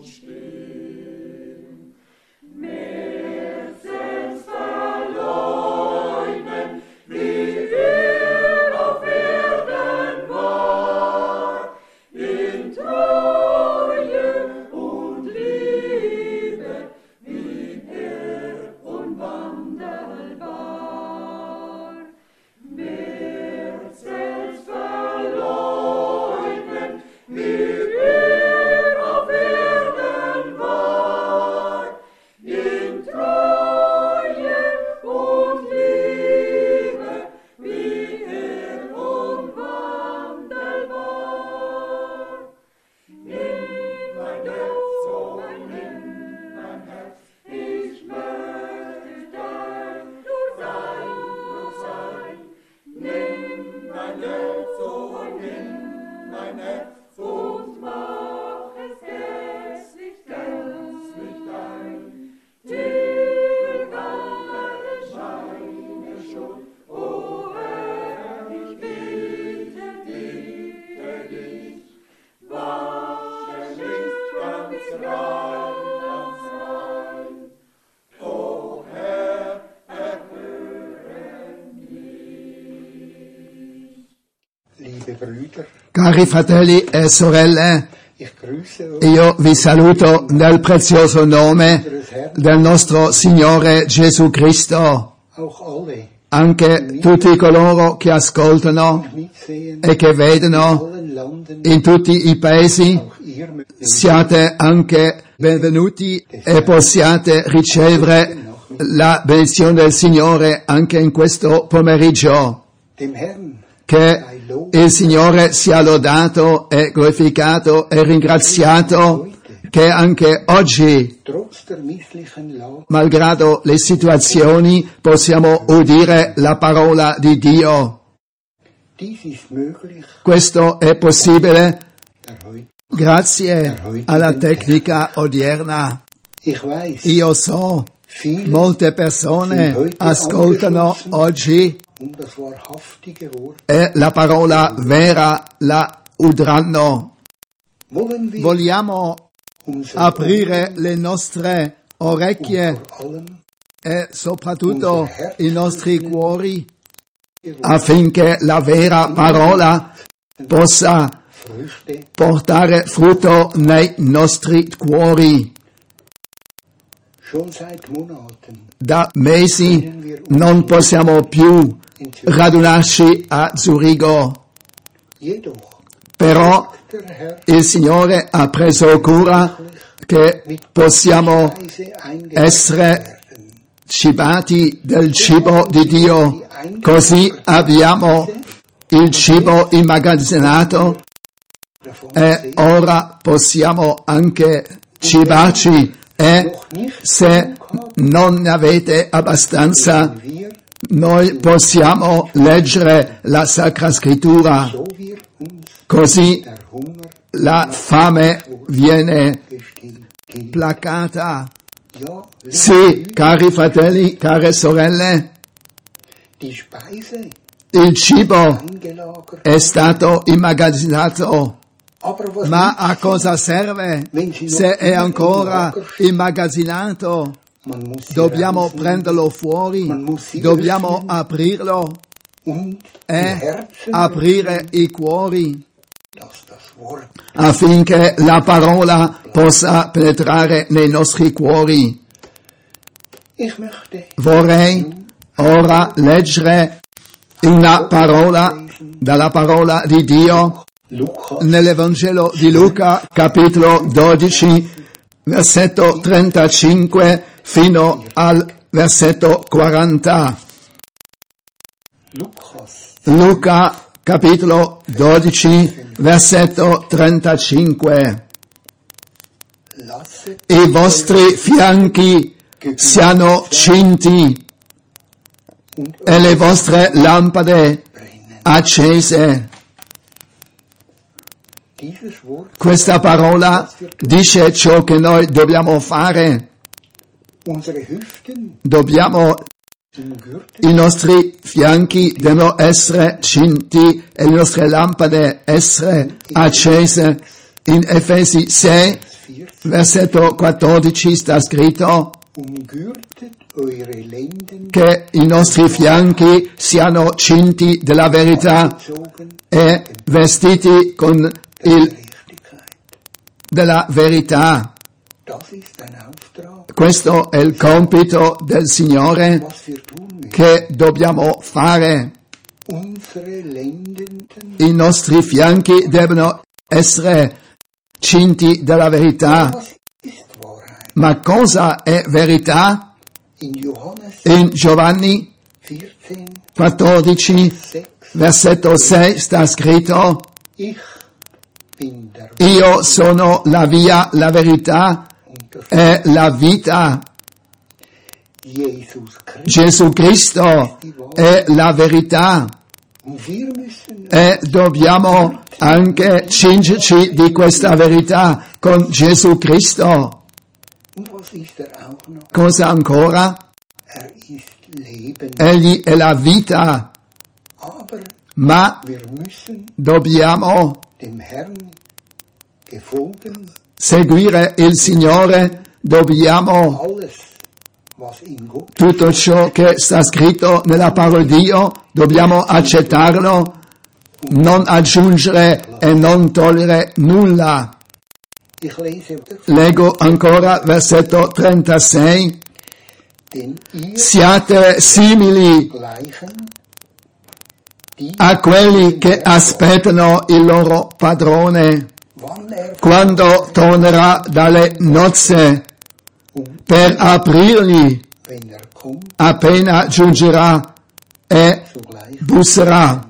Cari fratelli e sorelle, io vi saluto nel prezioso nome del nostro Signore Gesù Cristo. Anche tutti coloro che ascoltano e che vedono in tutti i paesi, siate anche benvenuti e possiate ricevere la benedizione del Signore anche in questo pomeriggio. Che il Signore sia lodato e glorificato e ringraziato che anche oggi, malgrado le situazioni, possiamo udire la parola di Dio. Questo è possibile grazie alla tecnica odierna. Io so, molte persone ascoltano oggi e la parola vera la udranno. Vogliamo aprire le nostre orecchie e soprattutto i nostri cuori affinché la vera parola possa portare frutto nei nostri cuori. Da mesi non possiamo più radunarci a Zurigo, però il Signore ha preso cura che possiamo essere cibati del cibo di Dio, così abbiamo il cibo immagazzinato e ora possiamo anche cibarci. E se non ne avete abbastanza, noi possiamo leggere la Sacra Scrittura, così la fame viene placata. Sì, cari fratelli, care sorelle, il cibo è stato immagazzinato. Ma a cosa serve se è ancora immagazzinato? Dobbiamo prenderlo fuori, dobbiamo aprirlo e aprire i cuori affinché la parola possa penetrare nei nostri cuori. Vorrei ora leggere una parola dalla parola di Dio nell'Evangelo di Luca, capitolo 12, versetto 35 fino al versetto 40. Luca, capitolo 12, versetto 35. I vostri fianchi siano cinti e le vostre lampade accese. Questa parola dice ciò che noi dobbiamo fare. I nostri fianchi devono essere cinti e le nostre lampade essere accese. In Efesi 6, versetto 14 sta scritto umgürtet eure Lenden che i nostri fianchi siano cinti della verità gezogen e vestiti con der il Gerechtigkeit. della verità. Das ist ein Auftrag, Questo è il compito del Signore was wir tun müssen. che dobbiamo fare. Unsere Lenden, I nostri fianchi devono essere cinti della verità. was ist Wahrheit? Ma cosa è verità? In Johannes In Giovanni 14, 14, 6, versetto 6 sta scritto: ich bin der Io sono la via, la verità und der e la vita. Jesus Christus. Gesù Cristo è la verità Und wir müssen e dobbiamo anche cingerci di questa verità con Gesù Cristo. und was ist auch noch? Cosa ancora? Ist Leben. Egli è la vita, Aber ma wir müssen dobbiamo dem Herrn gefolgen, seguire il Signore, dobbiamo alles, was in Gott tutto ciò che sta scritto nella parola di Dio, dobbiamo accettarlo, non aggiungere e non togliere nulla. Ich lese, Leggo ancora versetto 36. denn ihr Siate simili gleichen, die, a quelli che aspettano il loro padrone wann quando tornerà dalle nozze und per aprirgli wenn kommt, appena giungerà e sogleich. busserà.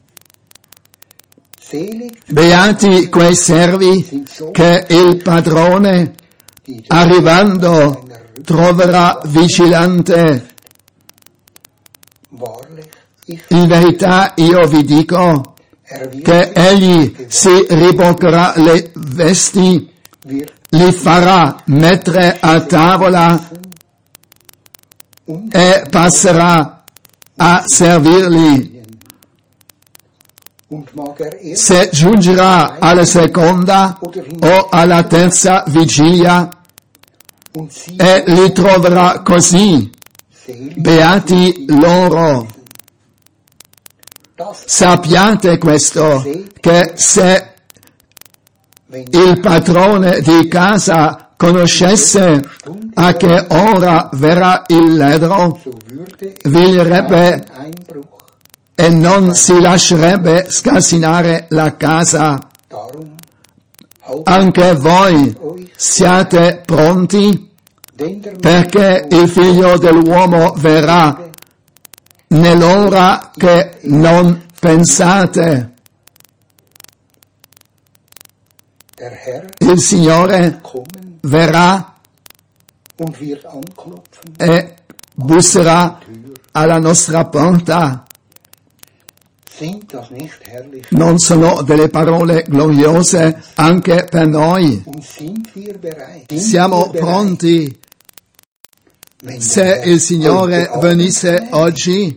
Selig Beati quei servi sind so, che il padrone, die arrivando, troverà vigilante. wahrlich, ich In verità io vi dico wird che egli si riboccherà le vesti, wird li farà mettere a tavola und e passerà a servirli. und mag erst Se giungerà alla seconda o alla terza vigilia und sie e li troverà così, selig, beati loro. das, Sappiate questo, che se wenn il padrone di casa conoscesse a che ora verrà il ladro, so würde veglierebbe ein Einbruch. e non si lascerebbe scassinare la casa. Darum haltet Anche voi euch, siate pronti, denn der perché il figlio dell'uomo verrà nell'ora che non pensate. der Herr Il Signore kommen verrà und wird anklopfen. e busserà alla nostra porta. Sind das nicht herrlich? Non sono delle parole gloriose anche per noi. Und sind wir bereit? Sind Siamo wir bereit, pronti. wenn Se der Herr il Signore heute Abend venisse käme? oggi,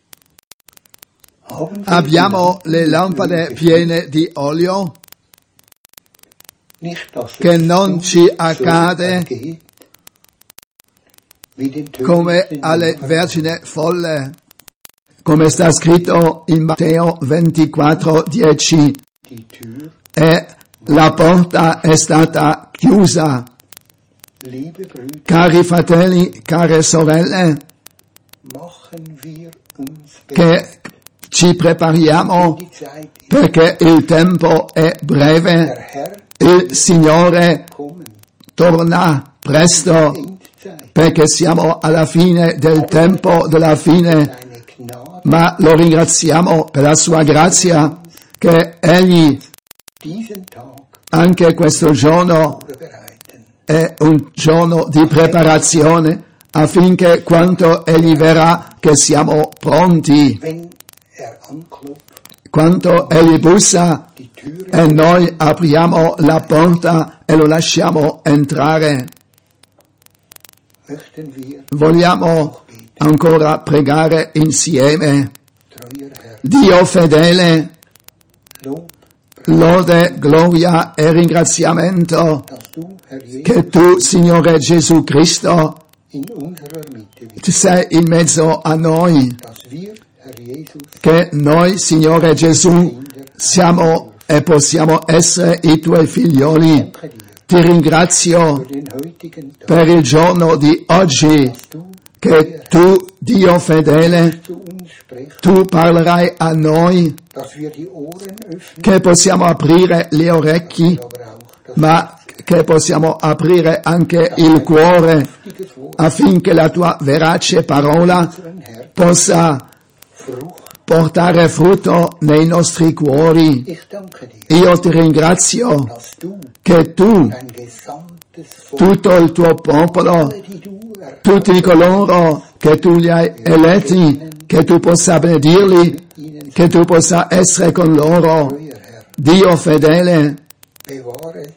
Haben wir abbiamo die le lampade piene di olio, Nicht, dass es che non uns ci so accade ergeht, wie den come Törichten alle Jüngern. vergine folle, come sta scritto in Matteo 24:10, Die Tür, e la porta è stata chiusa. liebe Brüder, Cari fratelli, care sorelle, machen wir uns bereit. che ci prepariamo Die Zeit ist perché il tempo è der breve, Herr il Signore kommen. torna presto, Endzeit. perché siamo alla fine del tempo della fine, Seine Gnade, ma lo ringraziamo per la sua grazia che Egli diesen Tag anche questo giorno vorbereiten. è un giorno di preparazione affinché quando Egli verrà che siamo pronti, Wenn anklopft, quando Egli bussa die Türe e noi apriamo la porta e lo lasciamo entrare. möchten wir, Vogliamo ancora pregare insieme. treuer Herr, Dio fedele, Lob, lode, gloria e ringraziamento dass du, Herr Jesus, che tu, Signore Gesù Cristo, in unserer Mitte bist, sei in mezzo a noi, dass wir, Herr Jesus, che noi, Signore Gesù, siamo e possiamo essere i tuoi figlioli. danke dir Ti ringrazio für den heutigen Tag, per il giorno di oggi, dass du che tu, Dio fedele, zu uns sprichst, tu parlerai a noi, dass wir die Ohren öffnen, che possiamo aprire le orecchie, aber auch das ma che possiamo aprire anche il cuore richtiges Wort affinché la tua verace parola unseren Herzen possa Frucht. portare frutto nei nostri cuori. Ich danke dir, Io ti ringrazio dass du che tu, dein gesamtes Volk, tutto il tuo popolo, alle, die du tutti coloro che tu li hai eletti, che tu possa benedirli, ihnen che tu possa essere con loro. treuer Herr, Dio fedele, bewahre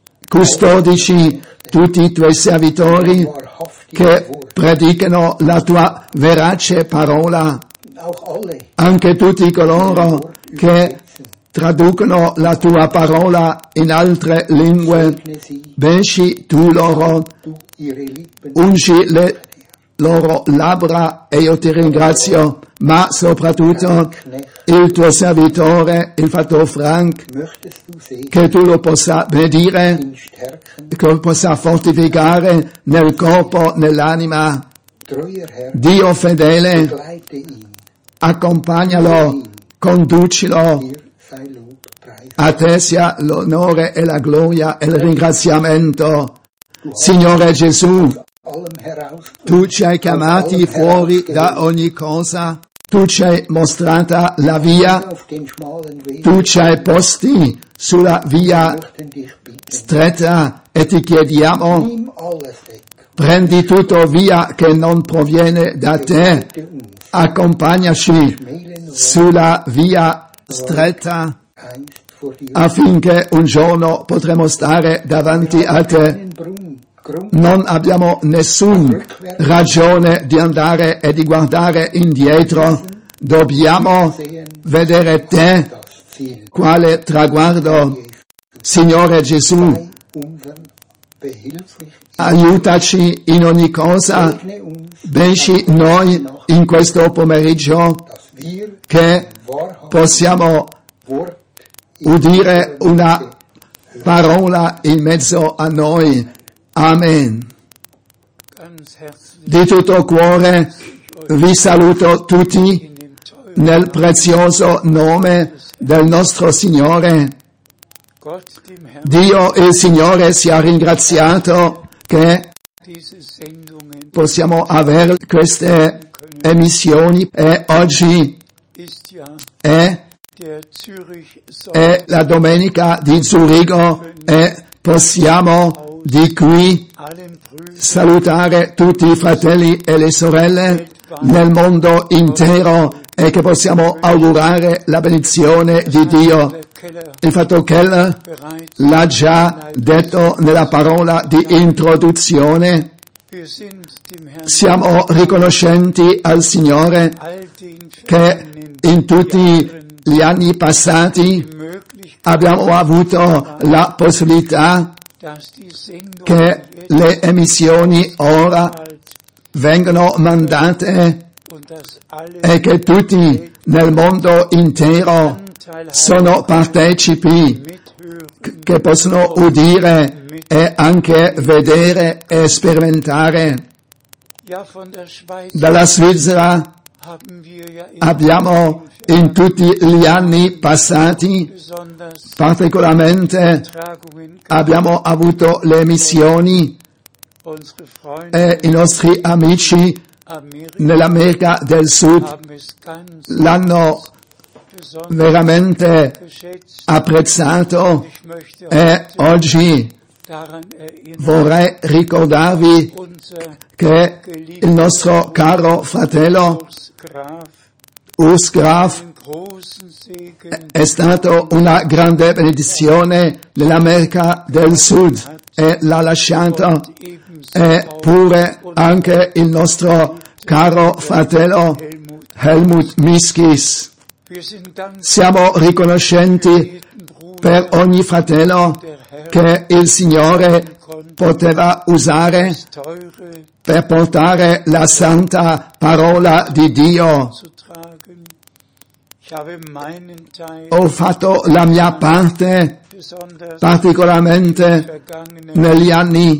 custodici tutti i tuoi servitori wahrhaftige che Wort, predicano la tua verace parola, auch alle, anche tutti coloro Wort che übersetzen, traducono la tua parola in altre lingue. segne sie, Benci tu loro, du ihre Lippen, ungi le loro labbra e io ti ringrazio, ma soprattutto Knecht, il tuo servitore, il fattor Frank, möchtest du segnen, che tu lo possa benedire, ihn stärken, che lo possa fortificare nel corpo, nell'anima. treuer Herr, Dio fedele, begleite ihn, accompagnalo, conducilo, dir sei Lob, Preis, a te sia l'onore e la gloria e il ringraziamento. Signore Gesù, allem heraus, tu ci hai chiamati fuori da ogni cosa, tu ci hai mostrata la via, auf den schmalen Weg, tu ci hai posti sulla via möchten dich bitten, stretta e ti chiediamo, nimm alles weg, prendi tutto via che non proviene da te, bitte uns, accompagnaci schmälen nur sulla via stretta einst vor dir, affinché un giorno potremo stare davanti a te. einen Grund, Non abbiamo nessun ragione di andare e di guardare indietro. Dobbiamo vedere te das Ziel, quale traguardo. Signore Gesù, sei unser behilflich, aiutaci in ogni cosa. segne uns, Benci noi in questo pomeriggio dass wir che wahrhaft possiamo Wort udire una parola in mezzo a noi. Amen. Ganz herzlich Di tutto cuore vi saluto tutti in dem tollen nel prezioso nome del nostro Signore. Gott, dem Herrn, Dio il Signore sia ringraziato che diese Sendungen possiamo avere queste emissioni e oggi ist ja è, der Zürich è la domenica di Zurigo e possiamo di qui allen Brüdern salutare tutti i fratelli e le sorelle nel mondo intero e che possiamo augurare la benedizione di Dio. der Keller Il fatto Keller bereits. l'ha già detto nella parola di introduzione. Wir sind dem Herrn Siamo riconoscenti al Signore all den che in tutti gli anni passati die Möglichkeit, abbiamo avuto la possibilità dass die Sendungen che le emissioni ora bald vengono mandate und dass alle e che tutti nel mondo intero Anteil sono haben, partecipi, mithören, che possono udire e anche vedere e sperimentare. ja von der Schweiz Dalla Svizzera haben wir ja abbiamo in tutti gli anni passati, besonders particolarmente Tragungen abbiamo avuto le emissioni unsere Freunde e i nostri amici Amerika nell'America del Sud haben es ganz l'hanno besonders veramente geschätzt. apprezzato Ich möchte e heute oggi daran erinnern, vorrei ricordarvi unser che il nostro caro fratello Graf Urs Graf einen großen Segen è stato una grande benedizione nell'America del Sud e l'ha lasciato ebenso e auch pure anche il nostro caro fratello Helmut. Helmut Miskis. Wir sind dankbar Siamo riconoscenti für jeden Bruder, per ogni fratello che il Signore poteva usare das teure per portare la santa parola di Dio. zu tragen. Ich habe meinen Teil Ho fatto la mia parte, besonders particolarmente vergangenen negli anni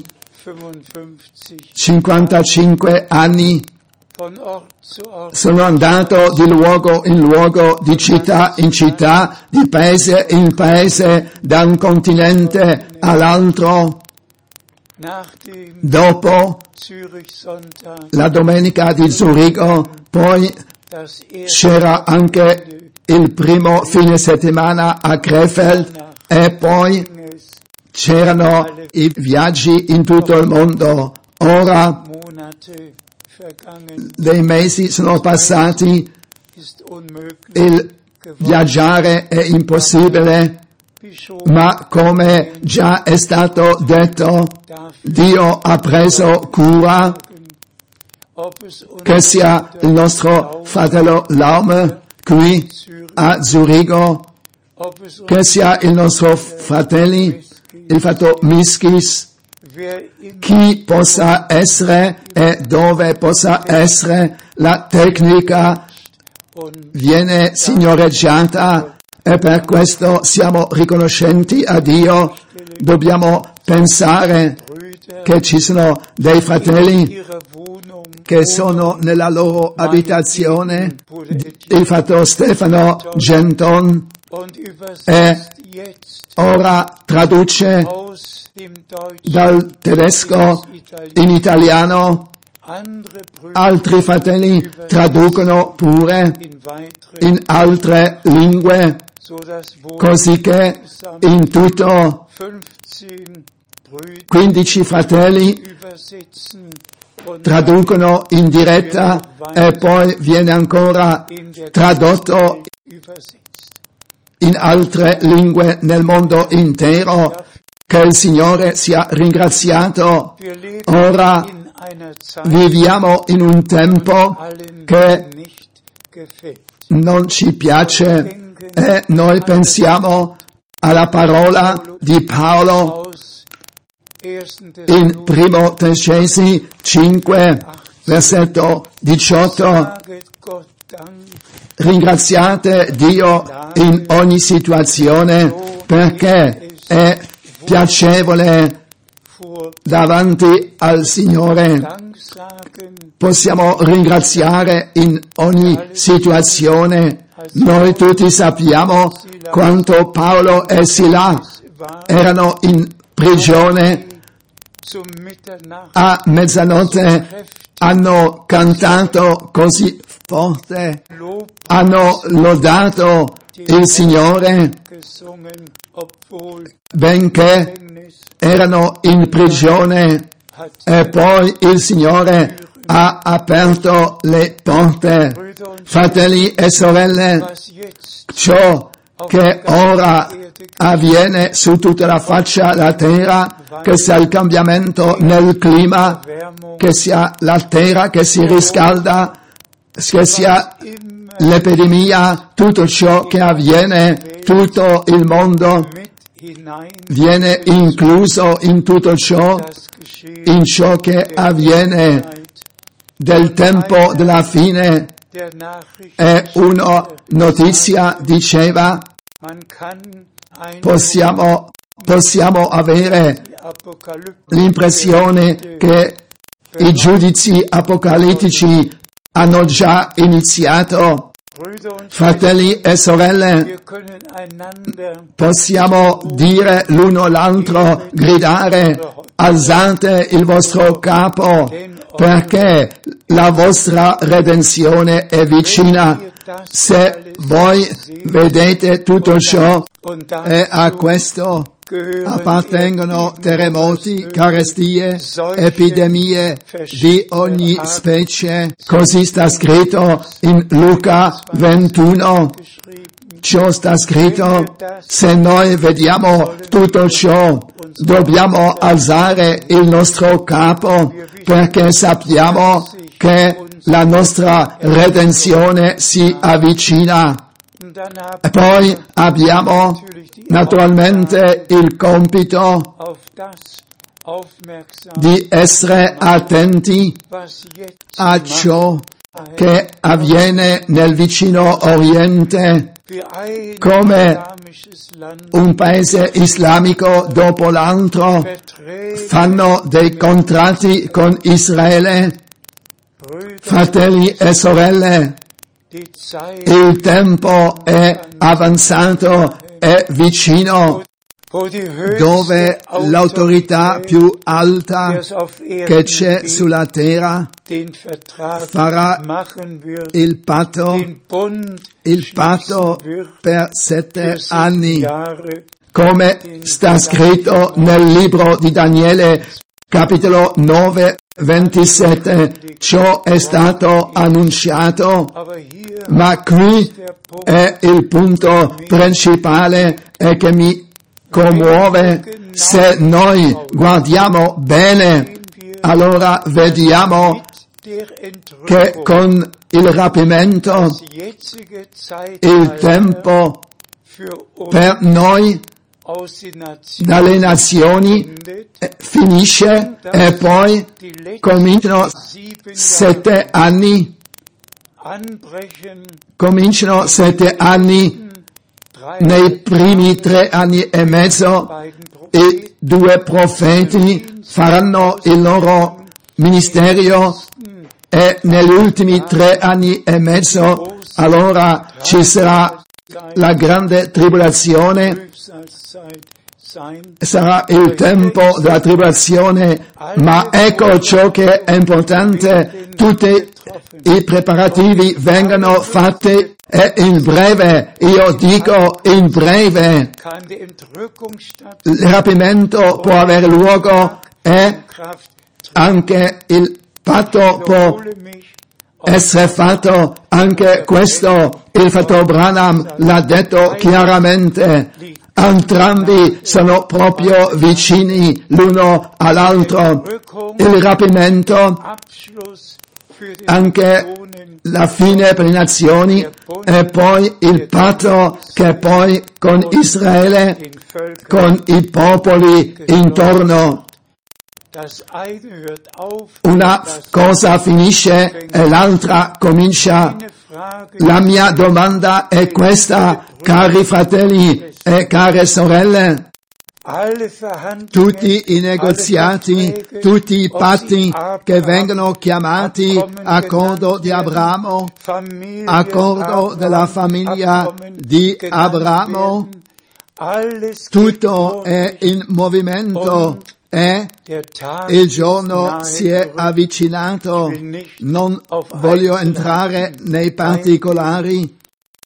55 55 anni. von Ort zu Ort Sono andato di luogo in luogo, di città in città, di paese in paese, da un continente all'altro. nach dem Dopo Zürich-Sonntag la domenica di Zurigo, poi das c'era anche il primo fine settimana a Krefeld e poi es c'erano i viaggi in tutto il mondo. Ora Monate vergangen, dei mesi sono passati, ist unmöglich il geworden. viaggiare è impossibile, Bischof ma come già è stato detto, dafür Dio ha preso cura, ob es uns che sia il nostro fratello Laume qui a Zurigo, ob es uns che sia il nostro fratello, il fratello Miskis, wer immer chi possa essere e dove possa essere la tecnica und viene signoreggiata e per questo siamo riconoscenti a Dio. Dobbiamo pensare Brüder che ci sono dei fratelli ihrer Wohnung che sono nella loro abitazione, il fratello Stefano Genton und übersetzt jetzt ora traduce aus dem Deutschen dal tedesco in italiano, andere Brüder altri fratelli traducono pure in weitere, in altre lingue, so dass wohl così che in tutto 15 Brüder 15 fratelli übersetzen und traducono in diretta e poi viene ancora in der tradotto übersetzt. in altre lingue nel mondo intero. Che il Signore sia ringraziato. Wir leben Ora in einer Zeit, viviamo in un tempo allen che nicht gefällt. non ci piace e noi pensiamo alla parola di Paolo Aus 1. in Primo Tessalonicesi 5, versetto 18. Saget Gott Dank Ringraziate Dio in ogni situazione perché è piacevole vor davanti al Signore. Dank sagen, Possiamo ringraziare in ogni situazione. Noi tutti sappiamo quanto Paolo e Sila war erano in prigione. zum Mitternacht A mezzanotte hanno cantato così forte, Lob hanno lodato il Signore, gesungen, obwohl benché Gefängnis erano in prigione, hat e poi il Signore ha aperto le porte. Brüder und Fratelli e sorelle, was jetzt ciò che ora avviene su tutta la faccia della terra, che sia il cambiamento nel clima, Wärmung che sia la terra che si riscalda, che sia immer l'epidemia, tutto ciò che avviene, tutto il mondo mit hinein viene incluso in tutto ciò, das Geschehen in ciò che avviene del tempo della fine. der Nachricht. E una notizia diceva, Man kann ein possiamo avere Apokalypse l'impressione che i giudizi apocalittici hanno già iniziato. Brüder und Fratelli e sorelle, wir können einander possiamo dire l'uno all'altro, gridare, alzate il vostro capo, perché la vostra redenzione è vicina. Se voi vedete tutto ciò, und e a dazu questo gehören appartengono terremoti, carestie, epidemie di ogni specie. Così sta scritto in Luca 21. geschrieben. Ciò sta scritto. Se noi vediamo tutto ciò, dobbiamo alzare il nostro capo perché sappiamo che la nostra redenzione si avvicina. Dann haben E poi abbiamo natürlich die naturalmente il compito auf das aufmerksam, di essere attenti was jetzt a ciò che avviene nel vicino Oriente, für ein come islamisches Land un paese islamico dopo l'altro Verträge, fanno dei contratti con Israele. Brüder, Fratelli e sorelle, die Zeit, il tempo è avanzato, è vicino, wo die höchste dove l'autorità Autorität, più alta die es auf che Erden c'è gibt, sulla terra den Vertrag farà machen wird, il patto den Bund patto schließen wird per für 7 7 anni, Jahre. come sta scritto nel libro di Daniele, capitolo 9, 27. Ciò è stato annunciato, Aber hier ma qui der Punkt, è il punto principale e che mi commuove. Se noi guardiamo bene, allora vediamo mit der che Entrückung con il rapimento das jetzige il Zeitalter tempo für uns per noi aus den Nationen dalle nazioni endet, finisce e poi die letzten cominciano 7 7 Jahre anni, anbrechen, cominciano 7 anni nei primi 3 anni e mezzo. beiden I Propheten 2 profeti faranno il loro ministero e negli ultimi 3 anni e mezzo allora ci sarà la grande tribolazione, Prüfsalzzeit sein. sarà il tempo della tribolazione, ma ecco ciò che è importante, tutti i preparativi vengono fatti e in breve, io dico in breve, Kann die Entrückung statt il rapimento può avere luogo e Kraft anche il patto può hole mich essere fatto, anche questo il fratello Branham l'ha detto chiaramente. Entrambi sono proprio vicini l'uno all'altro. Il rapimento, Abschluss für die anche Nationen, la fine per le nazioni e poi il patto che poi con Israele, den Völkern. con i popoli intorno. Das eine hört auf, Una das cosa finisce e l'altra comincia. eine Frage La mia domanda è questa, cari fratelli e care sorelle. alle Verhandlungen, Tutti i negoziati, tutti i patti che vengono chiamati accordo di Abramo, Familie accordo della famiglia Abkommen di genannt Abramo, werden, alles tutto geht è in movimento e der Tag il ist giorno nahe si è gerückt. avvicinato. Non voglio entrare nei particolari,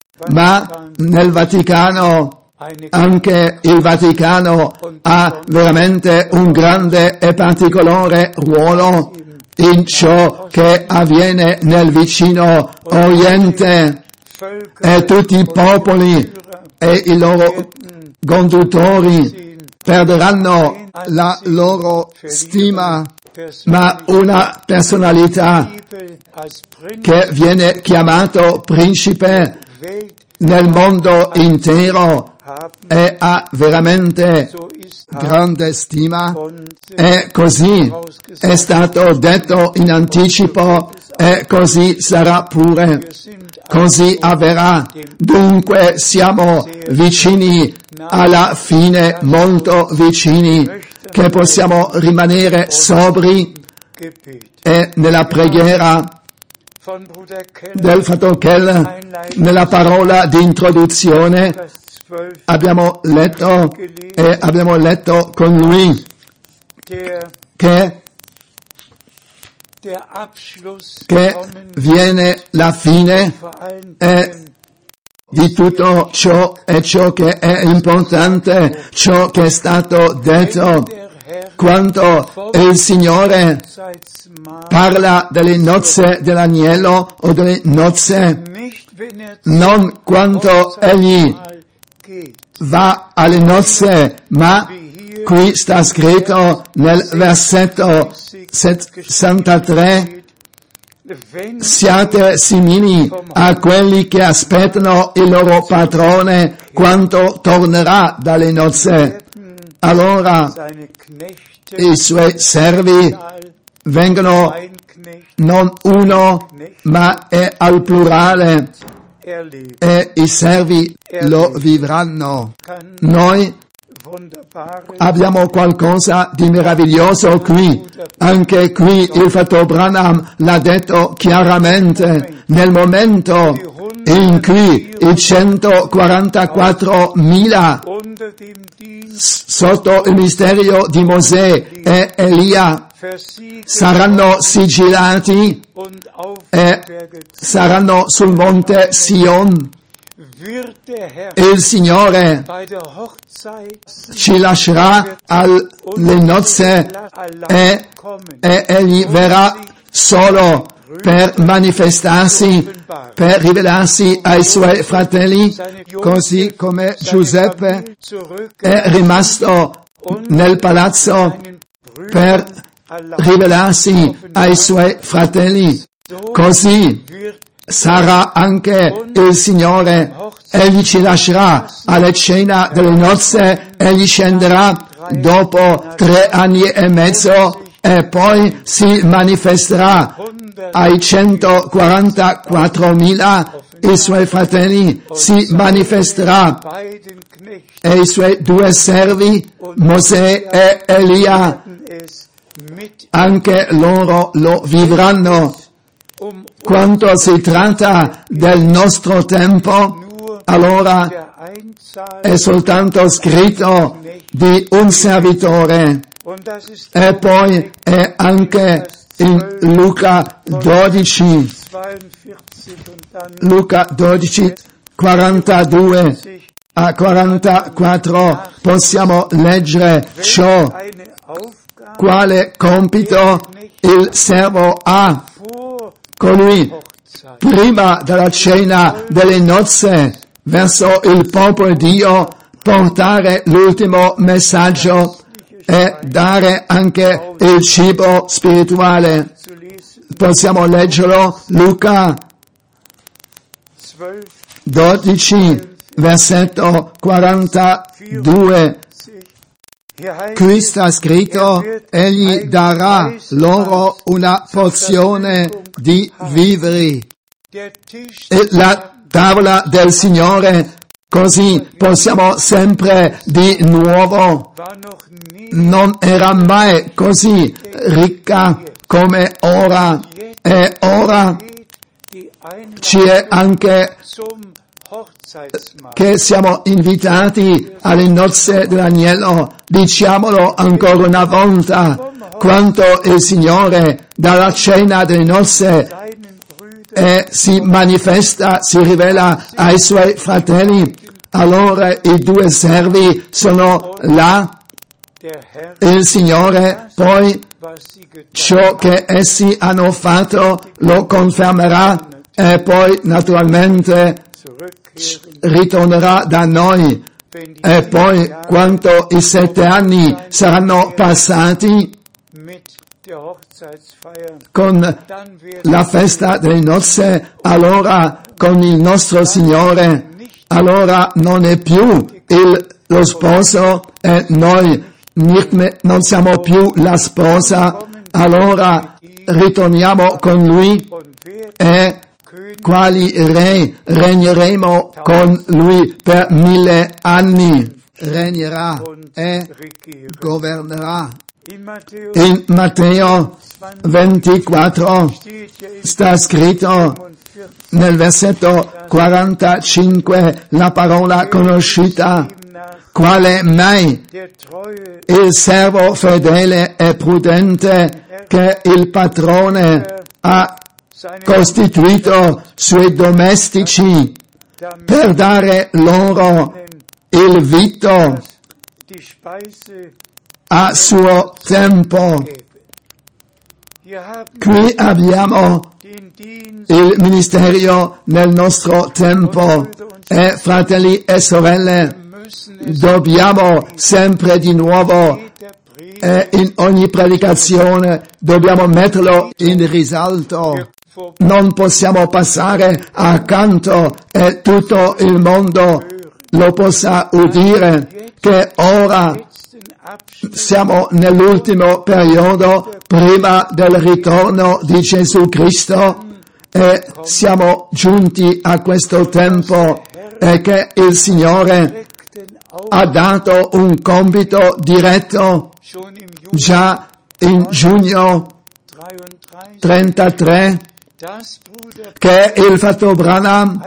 ma nel Vaticano, Eine anche il Vaticano ha veramente un grande e particolare ruolo in ciò che avviene nel vicino Oriente, Völker e tutti i popoli e i loro conduttori perderanno la loro stima, ma una personalità als Prinz che viene chiamato principe Welt nel mondo intero haben, e ha veramente so ist grande stima, von e così è stato detto in anticipo e così sarà pure, così avverrà. Dunque siamo vicini alla fine, molto vicini, che possiamo rimanere sobri Gebet. e nella preghiera Von Bruder Keller del fratello Keller, nella parola di introduzione, das 12. abbiamo letto e abbiamo letto con lui che Der Abschluss che viene la fine vor allen e Dingen di tutto ciò e ciò che è importante, ciò che è stato detto, der Herr quando il Signore Hochzeitsmahl parla delle nozze dell'agnello o delle nozze, nicht, wenn er non quando egli Hochzeitsmahl geht, va alle nozze, ma qui sta scritto nel versetto 63, siate simili a quelli che aspettano il loro padrone quando tornerà dalle nozze. Allora i suoi servi vengono non uno, ma è al plurale, e i servi lo vivranno. Noi abbiamo qualcosa di meraviglioso qui. Anche qui il fratello Branham l'ha detto chiaramente. Nel momento in cui i 144.000 sotto il ministero di Mosè e Elia saranno sigillati e saranno sul monte Sion, il Signore ci lascerà alle nozze e Egli verrà solo per manifestarsi, per rivelarsi ai suoi fratelli, così come Giuseppe è rimasto nel palazzo per rivelarsi ai suoi fratelli. Così sarà anche il Signore. Egli ci lascerà alla cena delle nozze, egli scenderà dopo 3 anni e mezzo e poi si manifesterà ai 144.000, i suoi fratelli, si manifesterà e i suoi 2 servi, Mosè e Elia, anche loro lo vivranno. Quando si tratta del nostro tempo, allora è soltanto scritto di un servitore, e poi è anche in Luca 12, 42 a 44, possiamo leggere ciò, quale compito il servo ha, colui prima della cena delle nozze verso il popolo di Dio, portare l'ultimo messaggio e dare anche il cibo spirituale. Possiamo leggerlo, Luca 12, versetto 42. Qui sta scritto, egli darà loro una porzione di viveri. E la tavola del Signore, così possiamo sempre di nuovo, non era mai così ricca come ora, e ora ci è anche che siamo invitati alle nozze dell'agnello. Diciamolo ancora una volta, quanto il Signore dalla cena delle nozze e si manifesta, si rivela ai suoi fratelli. Allora i 2 servi sono là, il Signore poi ciò che essi hanno fatto lo confermerà e poi naturalmente ritornerà da noi. E poi quando i 7 anni saranno passati con la festa delle nozze, allora con il nostro Signore, allora non è più lo sposo e noi non siamo più la sposa, allora ritorniamo con Lui e quali re regneremo con Lui per 1000 anni. Regnerà e governerà. In Matteo 24 sta scritto nel versetto 45 la parola conosciuta, quale mai il servo fedele e prudente che il padrone ha costituito suoi domestici per dare loro il vitto a suo tempo. Qui abbiamo il ministero nel nostro tempo e fratelli e sorelle, dobbiamo sempre di nuovo e in ogni predicazione dobbiamo metterlo in risalto. non possiamo passare accanto e tutto il mondo lo possa udire, che ora siamo nell'ultimo periodo prima del ritorno di Gesù Cristo e siamo giunti a questo tempo e che il Signore ha dato un compito diretto già in giugno 33 che il fratello Branham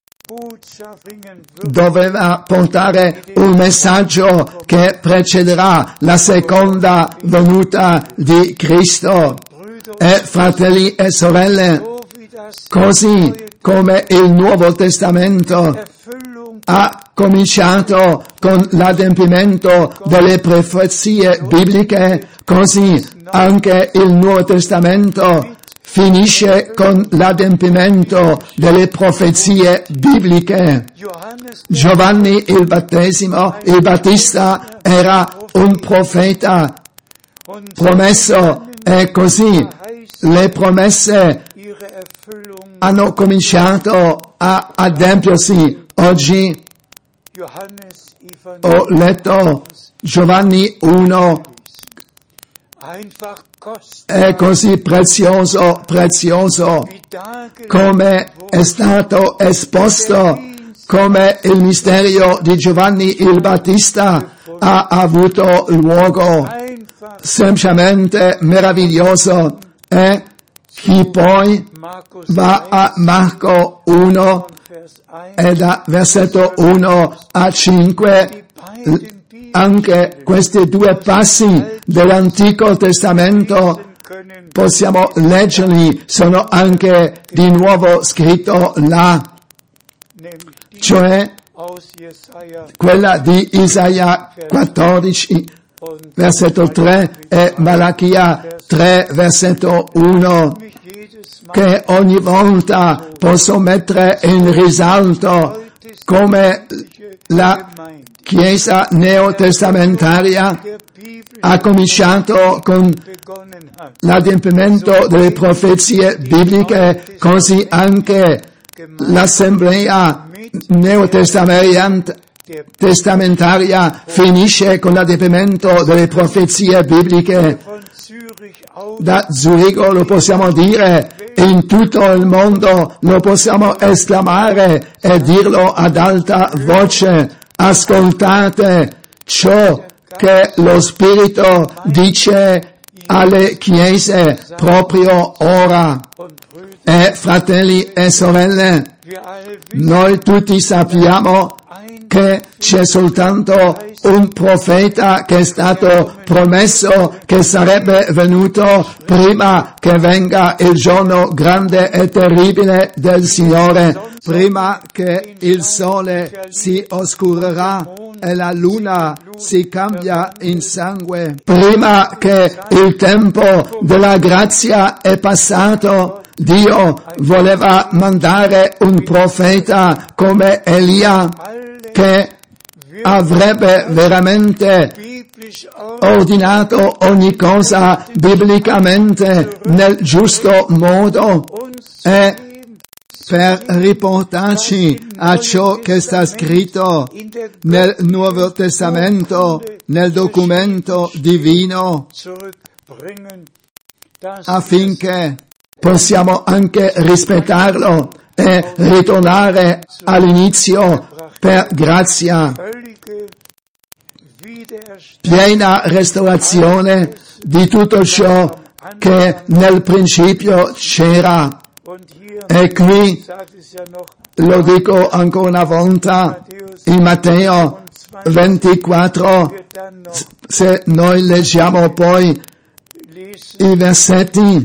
doveva portare un messaggio che precederà la seconda venuta di Cristo. E fratelli e sorelle, così come il Nuovo Testamento ha cominciato con l'adempimento delle profezie bibliche, così anche il Nuovo Testamento finisce con l'adempimento delle profezie bibliche. Giovanni il Battista era un profeta promesso e così le promesse hanno cominciato a adempiersi. Oggi ho letto Giovanni 1, è così prezioso come è stato esposto, come il mistero di Giovanni il Battista ha avuto luogo, semplicemente meraviglioso. E chi poi va a Marco 1 e da versetto 1 a 5, anche questi due passi dell'Antico Testamento possiamo leggerli, sono anche di nuovo scritto là, cioè quella di Isaia 14, versetto 3 e Malachia 3, versetto 1, che ogni volta posso mettere in risalto come la Chiesa neotestamentaria ha cominciato con l'adempimento delle profezie bibliche, così anche l'assemblea neotestamentaria finisce con l'adempimento delle profezie bibliche. Da Zurigo lo possiamo dire, in tutto il mondo lo possiamo esclamare e dirlo ad alta voce: ascoltate ciò che lo Spirito dice alle chiese proprio ora. E fratelli e sorelle, noi tutti sappiamo che c'è soltanto un profeta che è stato promesso che sarebbe venuto prima che venga il giorno grande e terribile del Signore, prima che il sole si oscurerà e la luna si cambia in sangue, prima che il tempo della grazia è passato. Dio voleva mandare un profeta come Elia che avrebbe veramente ordinato ogni cosa biblicamente nel giusto modo e per riportarci a ciò che sta scritto nel Nuovo Testamento, nel documento divino, affinché possiamo anche rispettarlo e ritornare all'inizio per grazia. Piena restaurazione di tutto ciò che nel principio c'era. E qui lo dico ancora una volta, in Matteo 24, se noi leggiamo poi i versetti,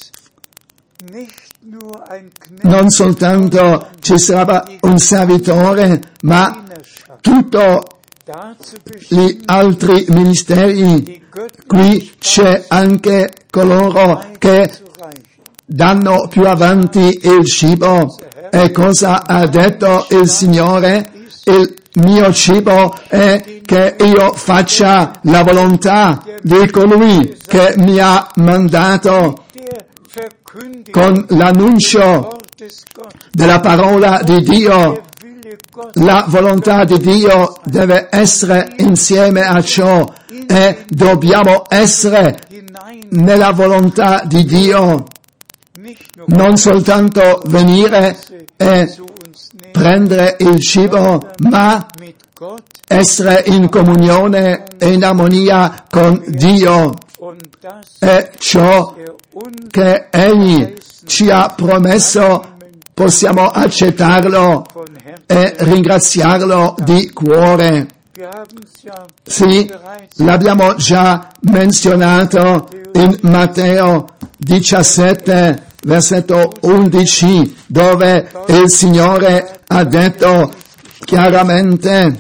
non soltanto ci sarà un servitore, ma tutti gli altri ministeri. Qui c'è anche coloro che danno più avanti il cibo. E cosa ha detto il Signore? Il mio cibo è che io faccia la volontà di colui che mi ha mandato. con l'annuncio della parola di Dio. La volontà di Dio deve essere insieme a ciò e dobbiamo essere nella volontà di Dio, non soltanto venire e prendere il cibo, ma essere in comunione e in armonia con Dio. E ciò che Egli ci ha promesso possiamo accettarlo e ringraziarlo di cuore. Sì, l'abbiamo già menzionato in Matteo 17, versetto 11, dove il Signore ha detto chiaramente: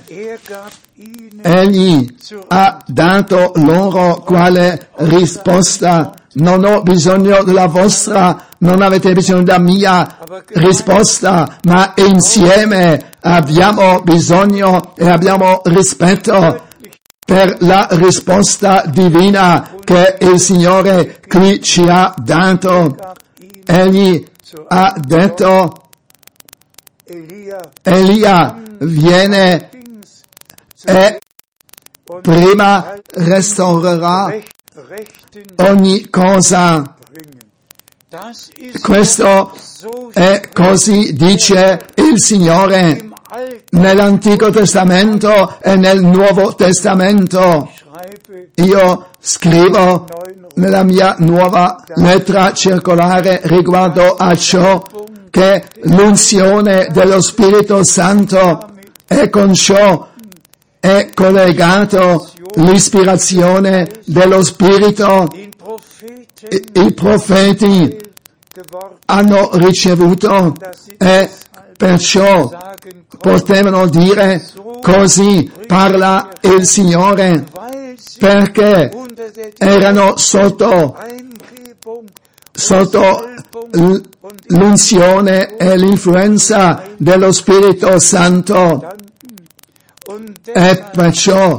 Egli ha dato loro quale risposta. Non ho bisogno della vostra, non avete bisogno della mia risposta, ma insieme abbiamo bisogno e abbiamo rispetto per la risposta divina che il Signore qui ci ha dato. Egli ha detto: Elia viene e prima restaurerà ogni cosa. Questo è così dice il Signore nell'Antico Testamento e nel Nuovo Testamento. Io scrivo nella mia nuova lettera circolare riguardo a ciò che l'unzione dello Spirito Santo è con ciò è collegato l'ispirazione dello Spirito. I profeti hanno ricevuto e perciò potevano dire: così parla il Signore, perché erano sotto l'unzione e l'influenza dello Spirito Santo. E perciò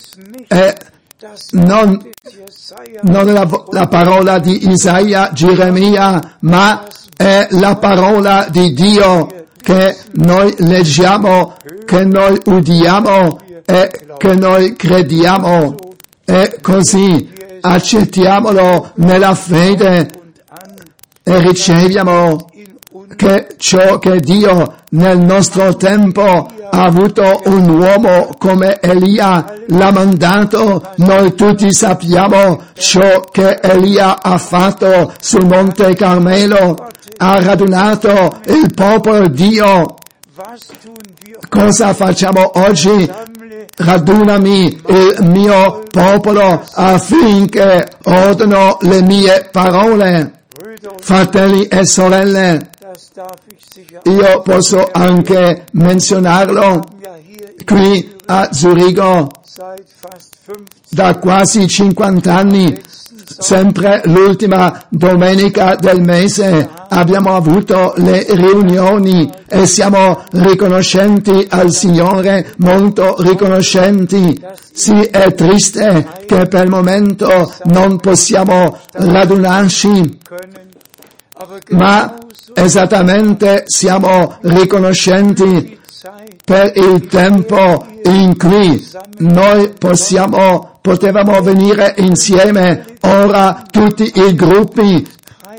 non è la parola di Isaia, Geremia, ma è la parola di Dio che noi leggiamo, che noi udiamo e che noi crediamo. E così accettiamolo nella fede e riceviamo che ciò che Dio nel nostro tempo ha avuto un uomo come Elia, l'ha mandato. Noi tutti sappiamo ciò che Elia ha fatto sul Monte Carmelo, ha radunato il popolo Dio. Cosa facciamo oggi? Radunami il mio popolo affinché odino le mie parole. Fratelli e sorelle, io posso anche menzionarlo qui a Zurigo da quasi 50 anni, sempre l'ultima domenica del mese abbiamo avuto le riunioni e siamo riconoscenti al Signore, molto riconoscenti. Sì, è triste che per il momento non possiamo radunarci, ma esattamente siamo riconoscenti per il tempo in cui noi potevamo venire insieme. Ora tutti i gruppi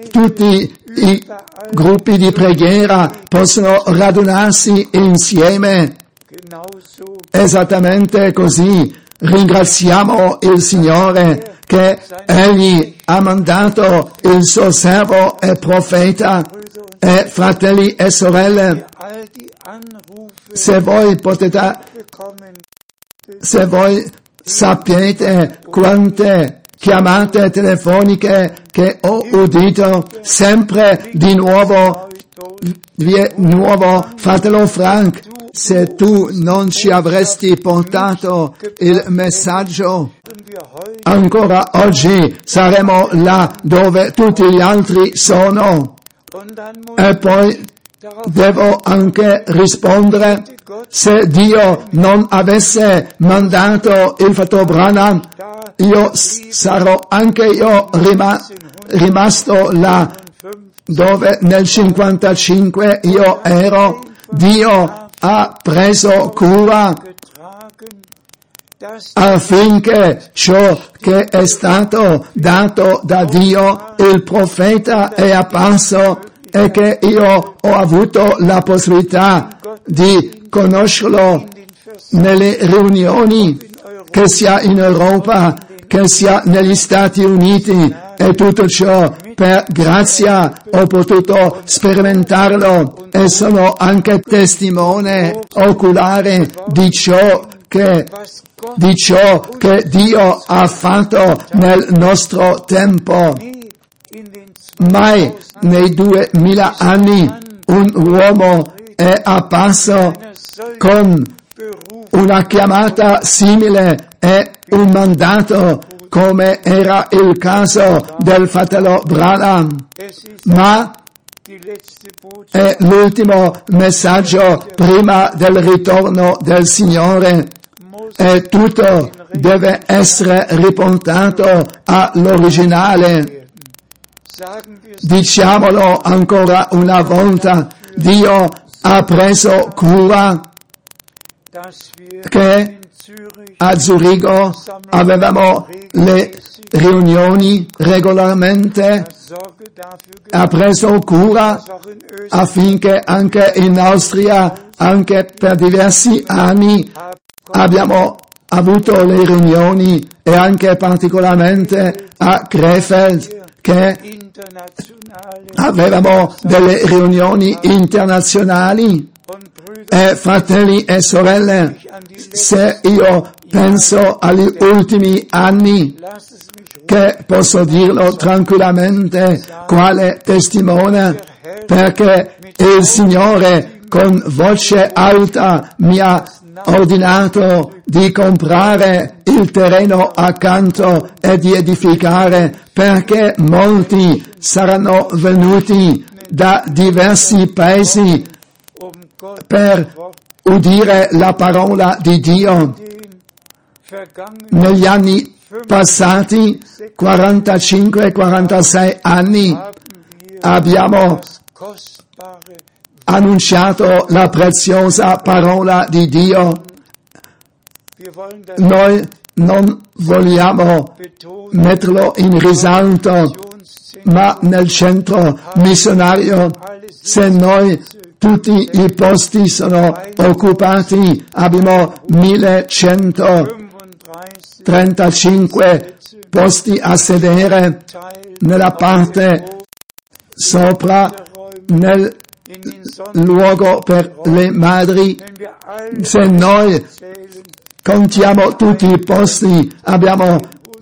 di preghiera possono radunarsi insieme. Esattamente così. Ringraziamo il Signore che Egli ha mandato il suo servo e profeta. E fratelli e sorelle, se voi sapete quante chiamate telefoniche che ho udito, sempre di nuovo, fratello Frank, se tu non ci avresti portato il messaggio, ancora oggi saremmo là dove tutti gli altri sono. E poi devo anche rispondere: se Dio non avesse mandato il fratello Branham, io sarò anche io rimasto là dove nel 55 io ero, Dio ha preso cura affinché ciò che è stato dato da Dio, il profeta è apparso e che io ho avuto la possibilità di conoscerlo nelle riunioni, che sia in Europa, che sia negli Stati Uniti, e tutto ciò per grazia ho potuto sperimentarlo e sono anche testimone oculare di ciò che Dio ha fatto nel nostro tempo. Mai nei 2000 anni un uomo è apparso con una chiamata simile e un mandato come era il caso del fratello Branham, ma è l'ultimo messaggio prima del ritorno del Signore e tutto deve essere riportato all'originale. Diciamolo ancora una volta, Dio ha preso cura che a Zurigo avevamo le riunioni regolarmente, ha preso cura affinché anche in Austria, anche per diversi anni, abbiamo avuto le riunioni e anche particolarmente a Krefeld, che avevamo delle riunioni internazionali. E fratelli e sorelle, se io penso agli ultimi anni, che posso dirlo tranquillamente, quale testimone, perché il Signore con voce alta mi ha ordinato di comprare il terreno accanto e di edificare, perché molti saranno venuti da diversi paesi per udire la parola di Dio. Negli anni passati, 45-46 anni, abbiamo annunciato la preziosa parola di Dio. Noi non vogliamo metterlo in risalto, ma nel centro missionario, se noi tutti i posti sono occupati, abbiamo 1135 posti a sedere nella parte sopra, nel luogo per le madri. Se noi contiamo tutti i posti, abbiamo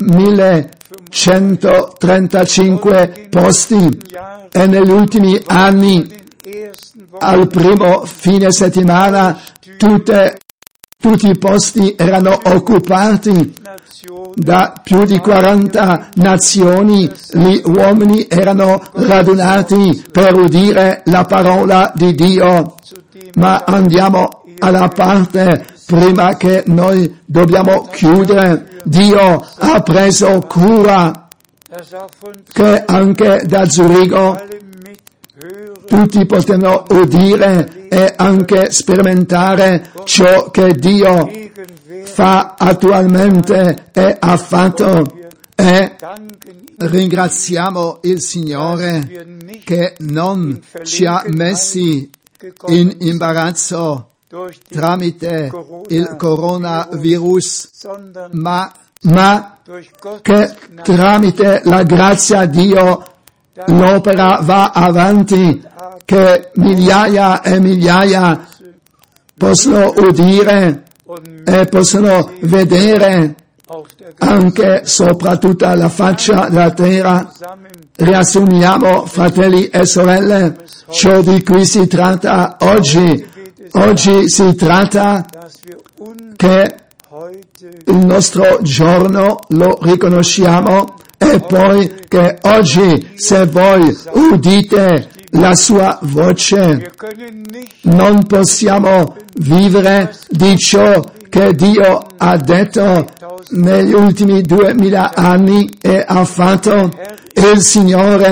1135 posti, e negli ultimi anni, al primo fine settimana, tutti i posti erano occupati da più di 40 nazioni. Gli uomini erano radunati per udire la parola di Dio. Ma andiamo alla parte prima che noi dobbiamo chiudere. Dio ha preso cura che anche da Zurigo tutti potevano udire e anche sperimentare ciò che Dio fa attualmente e ha fatto. E ringraziamo il Signore che non ci ha messi in imbarazzo tramite il coronavirus, ma che tramite la grazia di Dio l'opera va avanti, che migliaia e migliaia possono udire e possono vedere anche sopra tutta la faccia della terra. Riassumiamo, fratelli e sorelle, ciò di cui si tratta oggi. Oggi si tratta che il nostro giorno lo riconosciamo, e poi che oggi, se voi udite la sua voce, non possiamo vivere di ciò che Dio ha detto negli ultimi 2000 anni e ha fatto. Il Signore è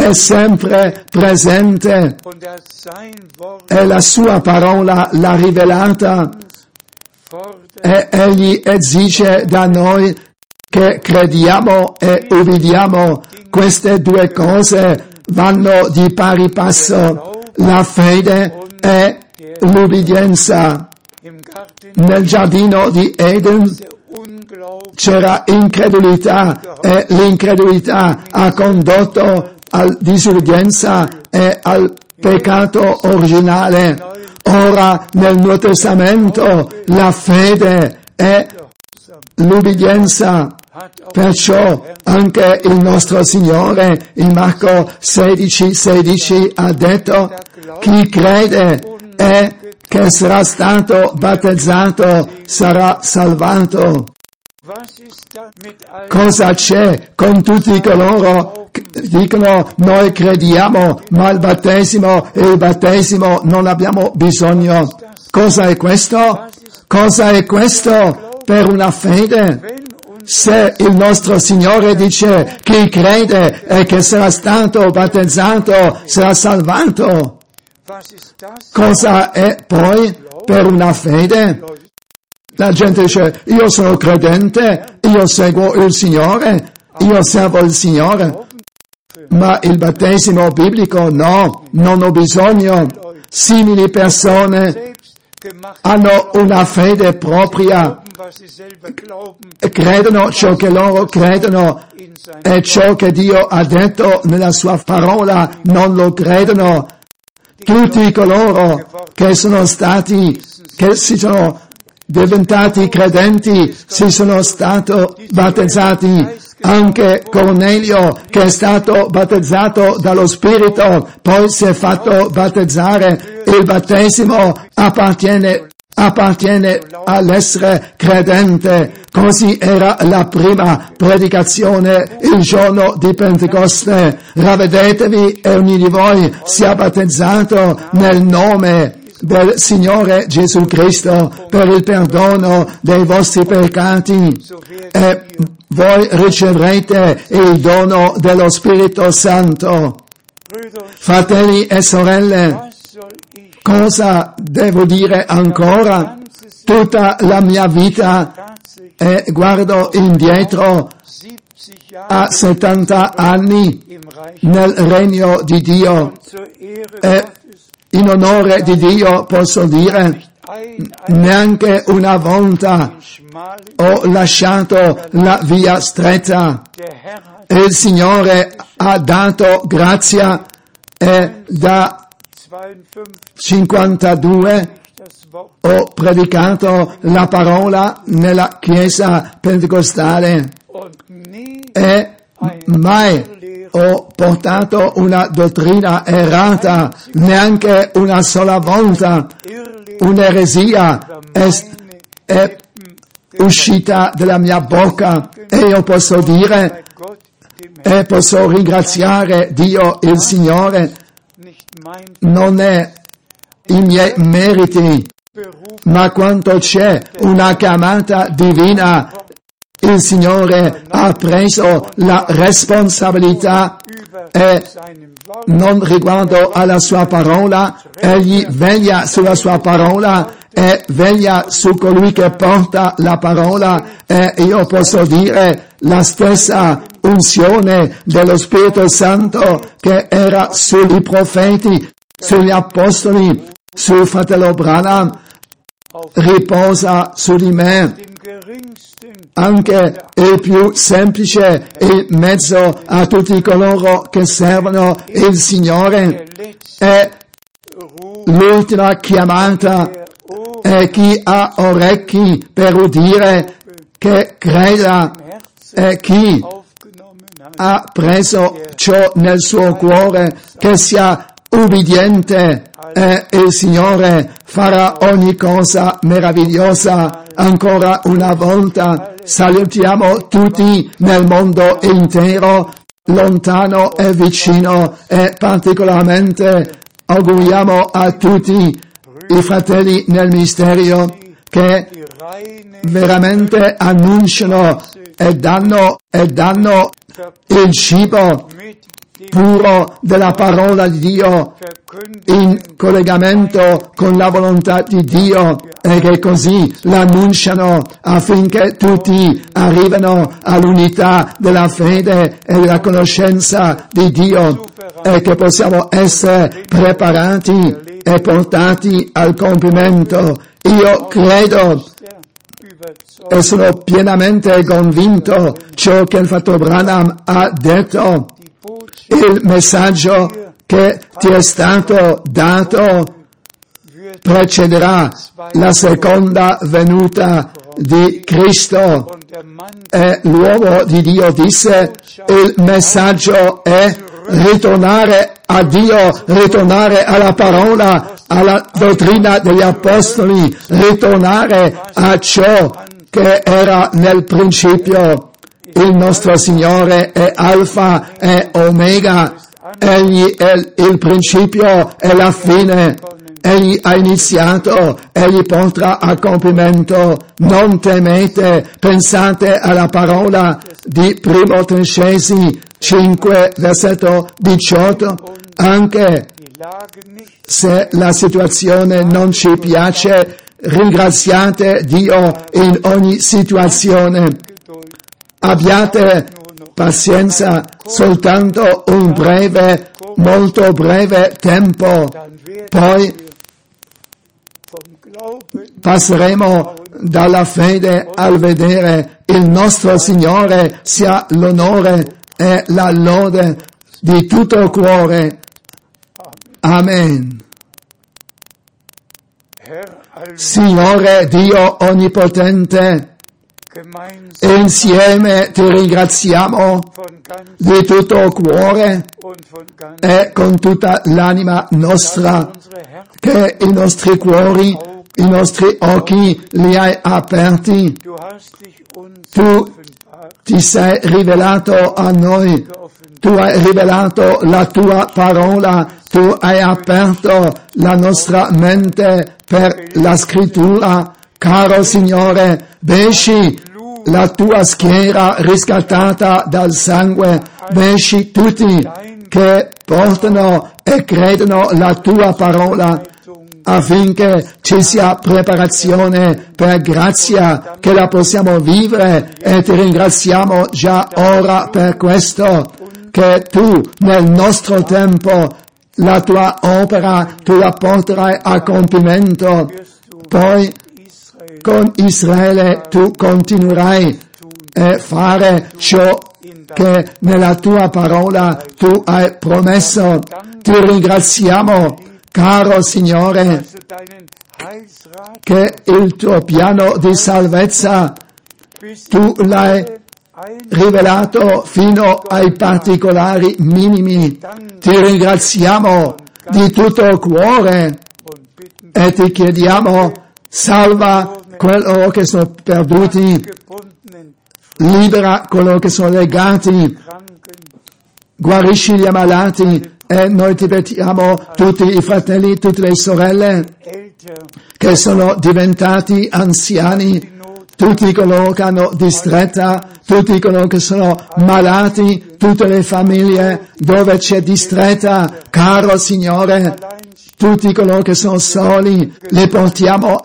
è sempre presente und er hat sein Wort e la sua parola l'ha rivelata fordert, e egli esige da noi che crediamo e ubbidiamo. Queste due cose vanno di pari passo, la fede e l'ubbidienza. im Garten Nel giardino di Eden der Unglaube c'era incredulità e l'incredulità ha condotto alla disubbidienza e al peccato originale. Ora nel Nuovo Testamento la fede e l'ubbidienza. hat auch Perciò anche il nostro Signore in Marco 16:16 ha detto: chi crede e che sarà stato battezzato sarà salvato. was ist da mit all Cosa c'è con tutti coloro che dicono noi crediamo, ma il battesimo non abbiamo bisogno? Cosa è questo? Cosa è questo per una fede? wenn uns Se il nostro Signore dice chi crede e che sarà stato battezzato sarà salvato, was ist das cosa è poi per una fede? La gente dice io sono credente, io seguo il Signore, io servo il Signore, ma il battesimo biblico no, non ho bisogno. Simili persone selbst gemacht hanno una fede propria, was sie selber glauben credono ciò che loro credono in sein e ciò che Dio ha detto nella sua parola non lo credono. Tutti coloro che sono stati, che si sono diventati credenti, si sono stati battezzati. Anche Cornelio, che è stato battezzato dallo Spirito, poi si è fatto battezzare. Il battesimo appartiene all'essere credente. Così era la prima predicazione il giorno di Pentecoste. Ravvedetevi e ognuno di voi sia battezzato nel nome del Signore Gesù Cristo per il perdono dei vostri peccati e voi riceverete il dono dello Spirito Santo. Brüder und Fratelli e sorelle, was soll ich cosa devo dire ancora? Tutta la mia vita tatsächlich e guardo indietro 70 a Jahre 70 anni im Reich nel regno di Dio zur Ehre e Gottes in onore di Dio posso dire ein neanche una volta schmalen ho lasciato la via stretta. der Herr hat Il Signore ha dato grazia e da 52 das Wort ho predicato la parola nella chiesa pentecostale und nie e mai ho portato una dottrina errata, neanche una sola volta. Un'eresia è uscita dalla mia bocca e io posso dire bei Gott dem Herrn e posso ringraziare Dio il Signore. nicht mein Non è i miei meriti, Beruf ma quanto c'è una chiamata divina. Il Signore ha preso la responsabilità über e seinem Wort non riguardo alla sua parola, egli veglia sulla sua parola e veglia su colui che porta la parola e io posso dire la stessa unzione dello Spirito Santo che era sui profeti, sugli apostoli, sul fratello Branham, riposa su di me. dem geringsten Anche il più semplice il mezzo a tutti coloro che servono il Signore der letzten è Ruf l'ultima chiamata der Ohren e chi ha orecchi per udire che creda e chi aufgenommen hat. ha preso ciò nel suo cuore che sia ubbidiente e il Signore farà ogni cosa meravigliosa. Ancora una volta salutiamo tutti nel mondo intero, lontano e vicino, e particolarmente auguriamo a tutti i fratelli nel ministero che Die reine veramente annunciano e danno il cibo mit puro della parola di Dio in collegamento con la volontà di Dio e che così l'annunciano affinché tutti arrivino all'unità della fede e della conoscenza di Dio e che possiamo essere preparati e portati al compimento. Io credo e sono pienamente convinto ciò che il fratello Branham ha detto. Il messaggio che ti è stato dato precederà la seconda venuta di Cristo. E l'uomo di Dio disse: il messaggio è ritornare a Dio, ritornare alla parola, alla dottrina degli apostoli, ritornare a ciò che era nel principio. Il nostro Signore è Alfa e Omega, Egli è il principio e la fine, Egli ha iniziato, Egli porterà a compimento. Non temete, pensate alla parola di 1 Tessalonicesi 5, versetto 18, anche se la situazione non ci piace, ringraziate Dio in ogni situazione. Abbiate pazienza soltanto un breve, molto breve tempo, poi passeremo dalla fede al vedere. Il nostro Signore sia l'onore e la lode di tutto cuore. Amen. Signore Dio Onnipotente, insieme ti ringraziamo di tutto cuore e con tutta l'anima nostra che i nostri cuori, i nostri occhi li hai aperti. Tu ti sei rivelato a noi, tu hai rivelato la tua parola, tu hai aperto la nostra mente per la scrittura. Caro Signore, besci la tua schiera riscattata dal sangue, besci tutti che portano e credono la tua parola, affinché ci sia preparazione per grazia, che la possiamo vivere, e ti ringraziamo già ora per questo, che tu nel nostro tempo la tua opera tu la porterai a compimento. Poi con Israele tu continuerai a fare ciò che nella tua parola tu hai promesso. Ti ringraziamo, caro Signore, che il tuo piano di salvezza tu l'hai rivelato fino ai particolari minimi. Ti ringraziamo di tutto cuore e ti chiediamo: salva quello che sono perduti, libera coloro che sono legati, guarisci gli ammalati, e noi ti petiamo tutti i fratelli, tutte le sorelle che sono diventati anziani, tutti coloro che hanno distretta, tutti coloro che sono malati, tutte le famiglie dove c'è distretta, caro Signore, tutti coloro che sono soli, li portiamo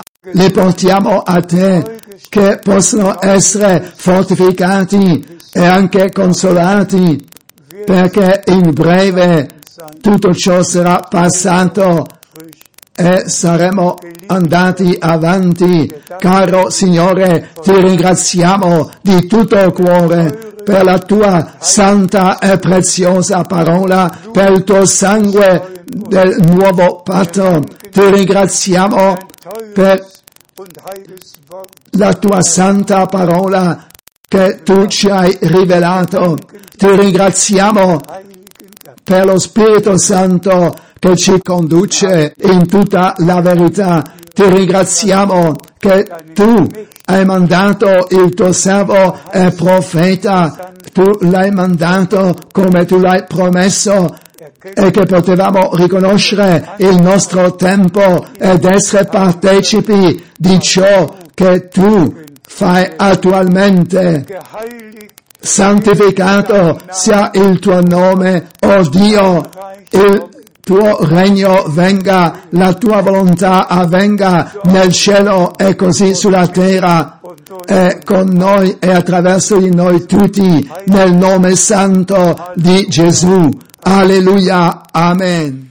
a te, che possono essere fortificati e anche consolati, perché in breve tutto ciò sarà passato e saremo andati avanti. Caro Signore, ti ringraziamo di tutto cuore per la tua santa e preziosa parola, per il tuo sangue del nuovo patto. Ti ringraziamo per la tua santa parola che tu ci hai rivelato. Ti ringraziamo per lo Spirito Santo che ci conduce in tutta la verità. Ti ringraziamo che tu hai mandato il tuo servo e profeta, tu l'hai mandato come tu l'hai promesso, e che potevamo riconoscere il nostro tempo ed essere partecipi di ciò che tu fai attualmente. santificato sia il tuo nome, o Dio, il tuo regno venga, la tua volontà avvenga nel cielo e così sulla terra, e con noi e attraverso di noi tutti, nel nome santo di Gesù. Alleluia. Amen.